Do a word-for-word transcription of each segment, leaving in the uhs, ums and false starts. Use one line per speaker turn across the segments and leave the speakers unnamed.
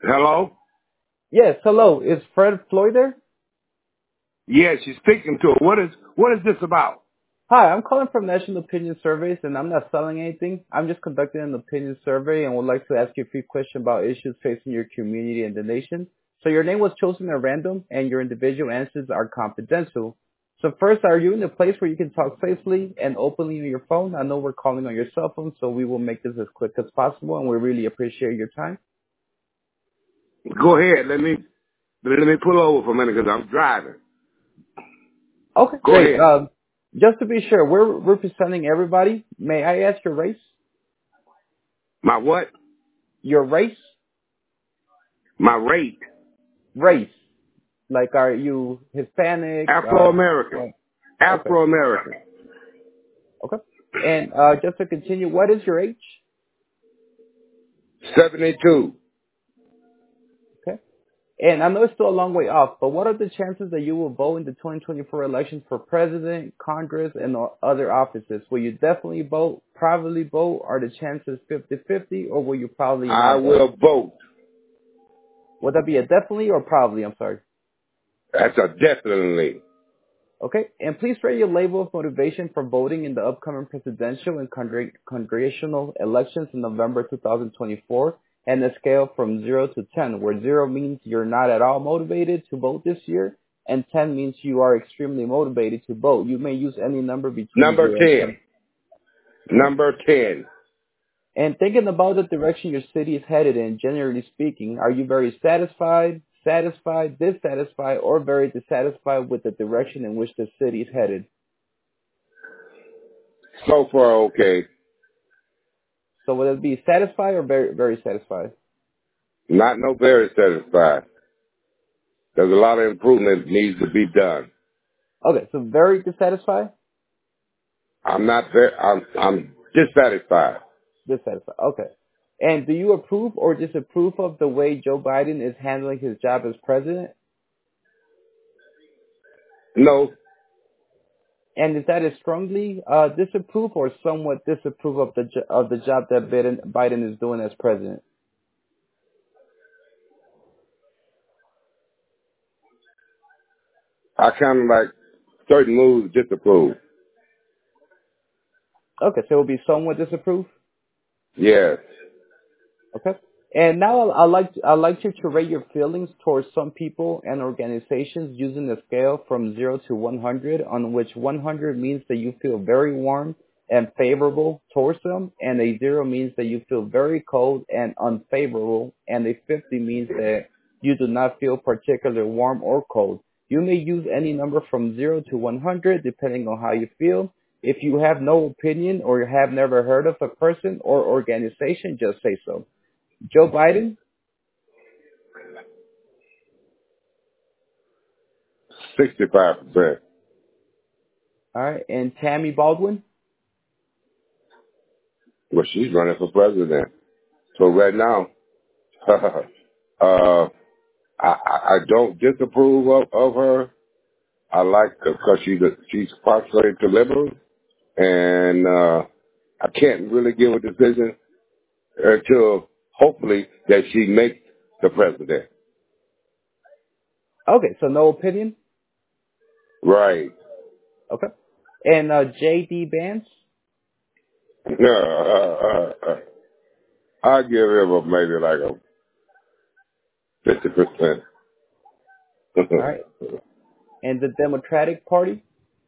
Hello?
Yes, hello. Is Fred Floyd there?
Yes, you're speaking to her. What is what is this about?
Hi, I'm calling from National Opinion Surveys, and I'm not selling anything. I'm just conducting an opinion survey and would like to ask you a few questions about issues facing your community and the nation. So your name was chosen at random, and your individual answers are confidential. So first, are you in a place where you can talk safely and openly on your phone? I know we're calling on your cell phone, so we will make this as quick as possible, and we really appreciate your time.
Go ahead. Let me let me pull over for a minute because I'm driving.
Okay,
Go
great.
ahead.
Um, just to be sure, we're representing everybody. May I ask your race?
My what?
Your race?
My rate.
Race. Like, are you Hispanic?
Afro
Uh,
American.
what? Okay,
Afro American.
okay. And uh, just to continue, what is your age?
Seventy-two.
Okay. And I know it's still a long way off, but what are the chances that you will vote in the twenty twenty-four elections for president, Congress, and o- other offices? Will you definitely vote, probably vote? Are the chances fifty-fifty, or will you probably
I
not vote?
will vote.
Would that be a definitely or probably? I'm sorry.
That's a definitely.
Okay, and please rate your level of motivation for voting in the upcoming presidential and congre- congressional elections in November two thousand twenty-four, and a scale from zero to ten, where zero means you're not at all motivated to vote this year, and ten means you are extremely motivated to vote. You may use any number between
Number
zero and ten.
ten.
Okay.
Number ten.
And thinking about the direction your city is headed in, generally speaking, are you very satisfied, satisfied, dissatisfied, or very dissatisfied with the direction in which the city is headed?
So far, okay.
So would it be satisfied or very, very satisfied?
Not no very satisfied. There's a lot of improvement needs to be done.
Okay, so very dissatisfied?
I'm not very. I'm I'm dissatisfied.
Dissatisfied. Okay. And do you approve or disapprove of the way Joe Biden is handling his job as president?
No,
And is that a strongly uh, disapprove or somewhat disapprove of the jo- of the job that Biden, Biden is doing as president?
I kind of like certain moves disapprove.
Okay, so it will be somewhat disapprove.
Yes.
Okay. And now I'd like I'd like you to rate your feelings towards some people and organizations using a scale from zero to one hundred, on which one hundred means that you feel very warm and favorable towards them, and a zero means that you feel very cold and unfavorable, and a fifty means that you do not feel particularly warm or cold. You may use any number from zero to one hundred depending on how you feel. If you have no opinion or have never heard of a person or organization, just say so. Joe Biden,
Sixty-five percent.
all right, and Tammy Baldwin.
Well, she's running for president. So right now, uh, I, I I don't disapprove of, of her. I like her because she's a, she's contrary to liberals, and uh, I can't really give a decision until hopefully that she makes the president.
Okay, so no opinion.
Right.
Okay, and uh, J D Vance.
Uh, uh, uh, I give him a maybe like a fifty percent.
All right, and the Democratic Party.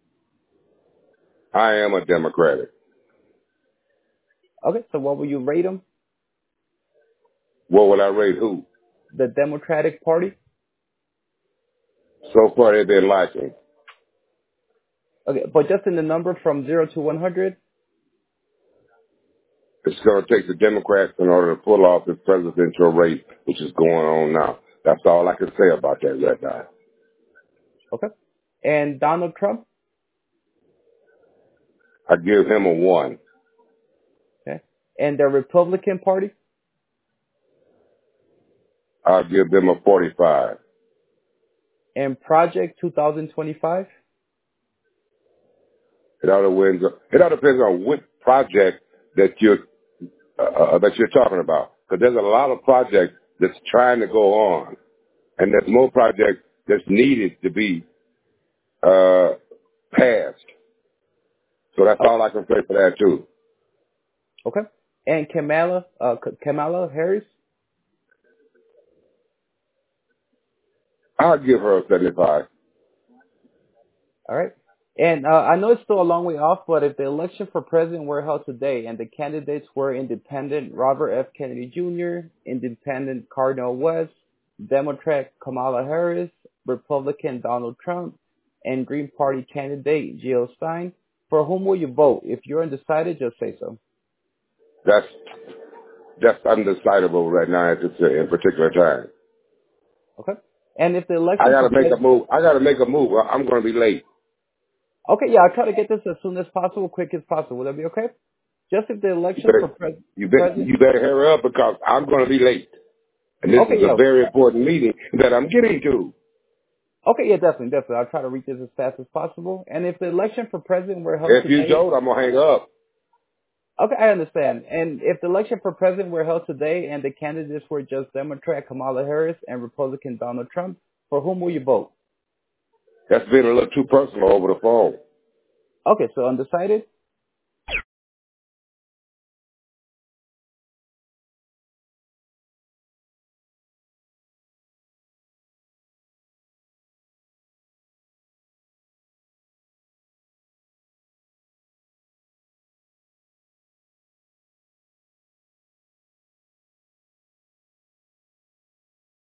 I am a Democratic.
Okay, so what will you rate them?
What would I rate who?
The Democratic Party.
So far they've been lacking.
Okay, but just in the number from zero to one hundred.
It's going to take the Democrats in order to pull off this presidential race, which is going on now. That's all I can say about that right now.
Okay, and Donald Trump.
I give him a one.
Okay, and the Republican Party.
I'll give them a forty-five.
And Project twenty twenty-five.
It all depends. It all depends on what project that you're uh, uh, that you're talking about. Because there's a lot of projects that's trying to go on, and there's more projects that's needed to be uh, passed. So that's
Oh,
all I can say for that too.
okay. And Kamala, uh, K- Kamala Harris.
I'll give her a seventy-five.
All right. And uh, I know it's still a long way off, but if the election for president were held today and the candidates were independent Robert F. Kennedy Junior, independent Cardinal West, Democrat Kamala Harris, Republican Donald Trump, and Green Party candidate Jill Stein, for whom will you vote? If you're undecided, just say so.
That's that's undecidable right now at this in particular time.
Okay. And if the
I
election
got
for
to make a
president,
move. I got to make a move. I'm going to be late.
okay, yeah, I'll try to get this as soon as possible, quick as possible. Will that be okay? Just if the
You
election for
better
pres-
you better
president.
you better hurry up because I'm going to be late, and this
Okay,
is a
yeah.
very important meeting that I'm getting to.
Okay, yeah, definitely, definitely. I'll try to reach this as fast as possible. And if the election for president were held
If you
today,
don't, I'm gonna hang up.
okay, I understand. And if the election for president were held today and the candidates were just Democrat Kamala Harris and Republican Donald Trump, for whom will you vote?
That's been a little too personal over the phone.
Okay, so undecided?